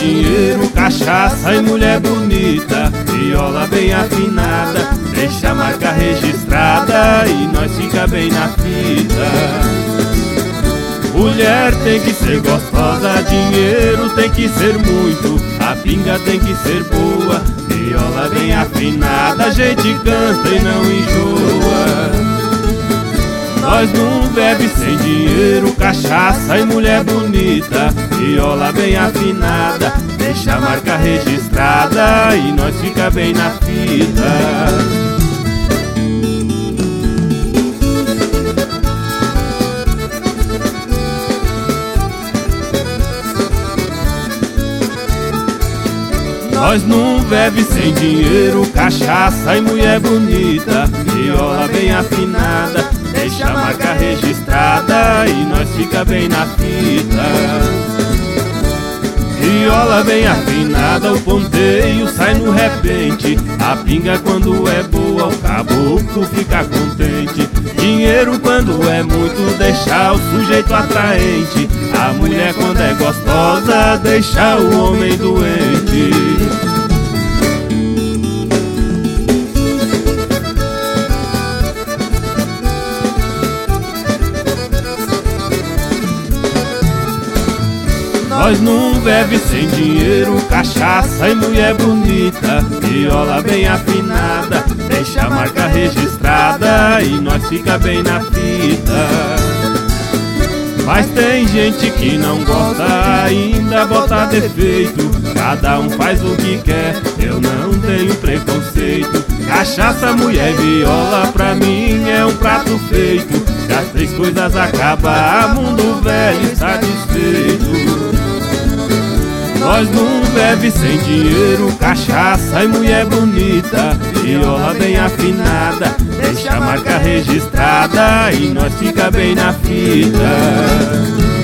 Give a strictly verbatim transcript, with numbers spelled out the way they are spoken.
dinheiro, cachaça e mulher bonita, viola bem afinada, deixa a marca registrada e nós fica bem na fita. Mulher tem que ser gostosa, dinheiro tem que ser muito, a pinga tem que ser boa, viola bem afinada, a gente canta e não enjoa. Nós não bebe sem dinheiro, cachaça e mulher bonita, viola bem afinada, deixa a marca registrada e nós fica bem na fita. Nós não bebe sem dinheiro, cachaça e mulher bonita, viola bem afinada, deixa a marca registrada e nós fica bem na fita. Viola bem afinada, o ponteio sai no repente, a pinga quando é boa, o caboclo fica contente. Dinheiro quando é muito, deixa o sujeito atraente, a mulher quando é gostosa, deixa o homem doente. Nós não bebe sem dinheiro, cachaça e mulher bonita, viola bem afinada, deixa a marca registrada e nós fica bem na fita. Mas tem gente que não gosta, ainda bota defeito, cada um faz o que quer, eu não tenho preconceito. Cachaça, mulher e viola pra mim é um prato feito, se as três coisas acabar, mundo velho satisfeito. Nós não bebe sem dinheiro, cachaça e mulher bonita, viola bem afinada, deixa a marca registrada e nós fica bem na fita.